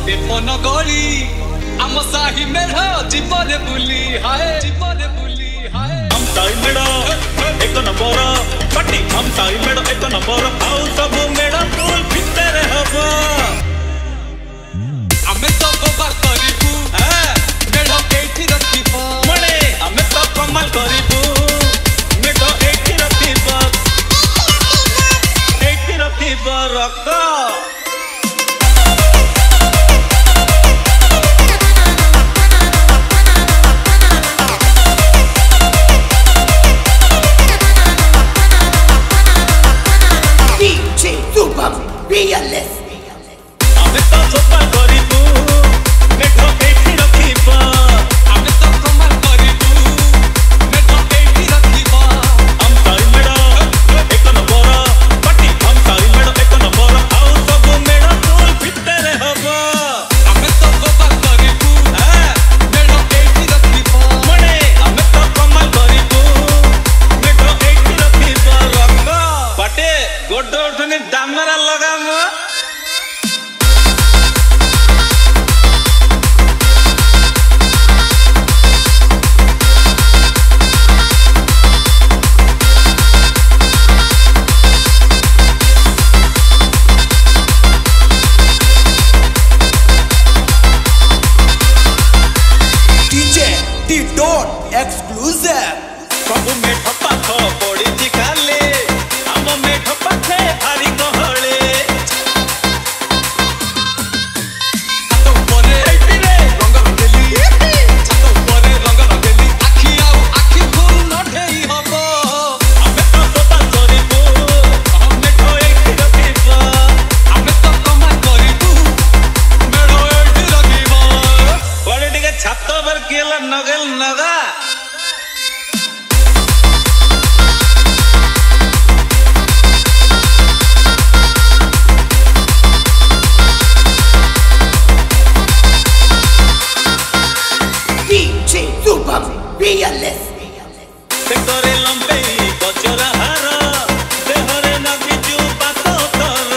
मन गली आम साही मेढ़ जीवन बुली हाय हम साई मेढ़ एक नंबर पार्टी हम साई मेढ़ एक नंबर आउ सब मेढ़ फुल भितर हबो आमे तो गोबर करिबू मेढ़ एठी रखिबो मणे आमे तो कमाल करिबू मेढ़ एठी रखिबो रख Fearless. आमे तो सुपर करिबू मेढ़ एठी रखिबो आमे तो कमाल करिबू मेढ़ एठी रखिबो हम साई मेढ़ एक नंबर पार्टी हम साई मेढ़ एक नंबर आउ सब मेढ़ फुल भितर हबो आमे तो गोबर करिबू मेढ़ एठी रखिबो मणे आमे तो कमाल करिबू मेढ़ एठी रखिबो रख पाटे गोड उठनी दामरा लगाम Exclusive. सब में ठप्पा थो पड़ी दिखाले हम में ठप्पा थे भारी कहले तो परे रे रंग रंगेली तो परे रंग रंगेली आखी आउ आखी फूल नठेई हबो हमें तो सोता करिबू हमें तो एक रखिबो आमे तो कमाल करिबू मेढ़ एठी रखिबो बड़े टिके छात पर केला नगल नगा Fearless. ते करे लंबे बचरा हार देहरे नगी जू पातो तर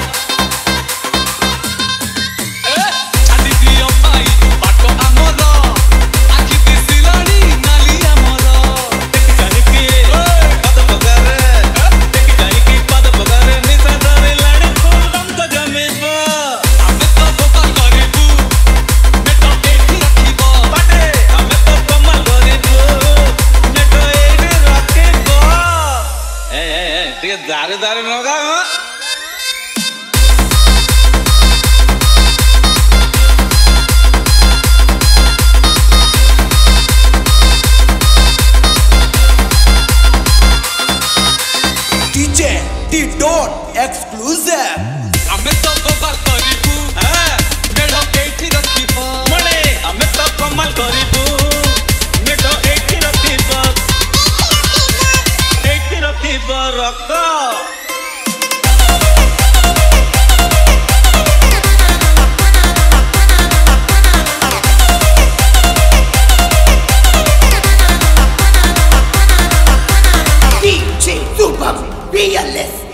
छाती दियो पाई बाटो आमर आखी दिसिलानी नाली आमर जानी की पद बगारे देखि जानी की पद बगारे निसा धरे लाड़ी फूल दम तो जमेबो आमे तो गोबर करिबू मेढ़ एठी रखिबो पाटे हमें तो कमाल करिबू नेटो एठी रखिबो टिके दारे दारे नगा DJ T-Dot Exclusive. आमे तो गोबर करिबू मेढ़ एठी रखिबो मणे हमें तो कमाल करिबू नेटो एठी रखिबो रख DJ Super Fearless.